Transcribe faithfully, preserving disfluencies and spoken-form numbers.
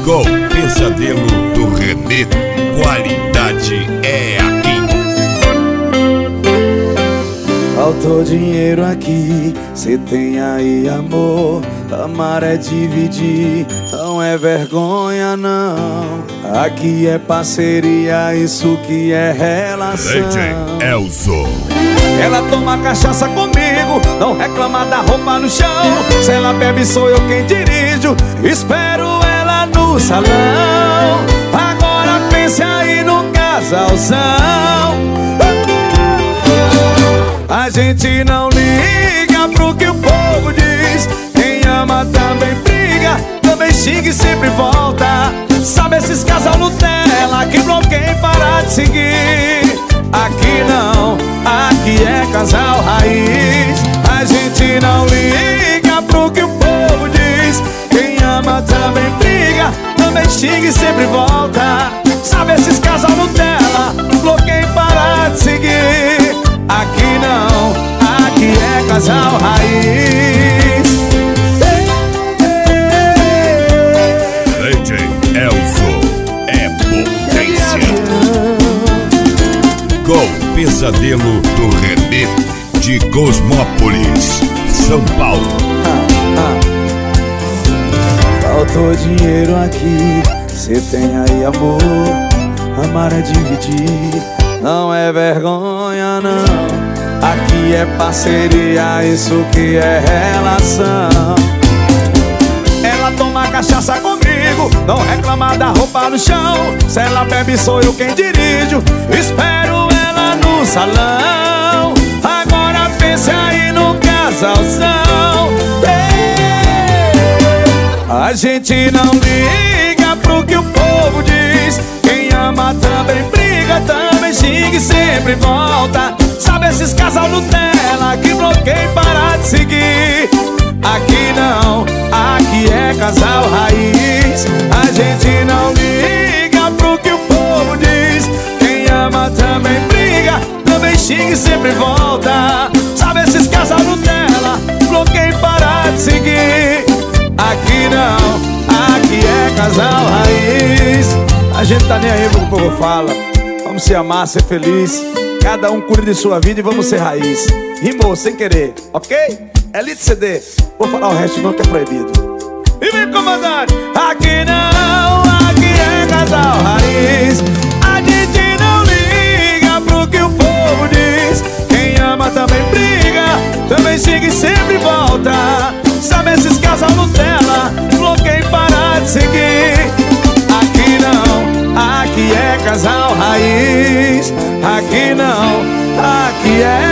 Com o Pesadelo do Renê, qualidade é aqui. Faltou dinheiro aqui, cê tem aí amor. Amar é dividir, não é vergonha não. Aqui é parceria, isso que é relação. D J Elzo. Ela toma cachaça comigo, não reclama da roupa no chão. Se ela bebe sou eu quem dirijo, espero ela no salão. Agora pense aí no casalzão. A gente não liga pro que o povo diz. Quem ama também briga, também xinga e sempre volta. Sabe esses casal Nutella que bloqueiam e parar de seguir? Aqui não, aqui é casal raiz. A gente não liga pro que o povo diz. Quem ama também briga, também xinga e sempre volta. Sabe esses casal Nutella, bloqueia e parar de seguir? Aqui não, aqui é casal raiz. D J Elzo é potência. Com o Pesadelo do Renê, de Cosmópolis, São Paulo. ah, ah. Faltou dinheiro aqui, cê tem aí amor. Amar é dividir, não é vergonha não. Aqui é parceria, isso que é relação. Ela toma cachaça comigo, não reclama da roupa no chão. Se ela bebe sou eu quem dirijo, espero ela no salão. Agora pense aí no casalzão. A gente não liga pro que o povo diz. Quem ama também briga, também xinga e sempre volta. Sabe esses casal Nutella que bloqueia e parar de seguir? Aqui não, aqui é casal raiz. A gente não liga pro que o povo diz. Quem ama também briga, também xinga e sempre volta. Sabe esses casal Nutella, bloqueia e parar de seguir? Aqui não, aqui é casal raiz. A gente tá nem aí pro que o povo fala. Vamos se amar, ser feliz. Cada um cuida de sua vida e vamos ser raiz. Rimou sem querer, ok? Elite C D. Vou falar o resto não que é proibido. E vem comandante. Aqui não, aqui é casal raiz. A gente não liga pro que o povo diz. Quem ama também briga, também siga e sempre volta. Sabe esses casal Nutella, bloqueia e parar de seguir? Aqui não, aqui é casal raiz. Aqui não, aqui é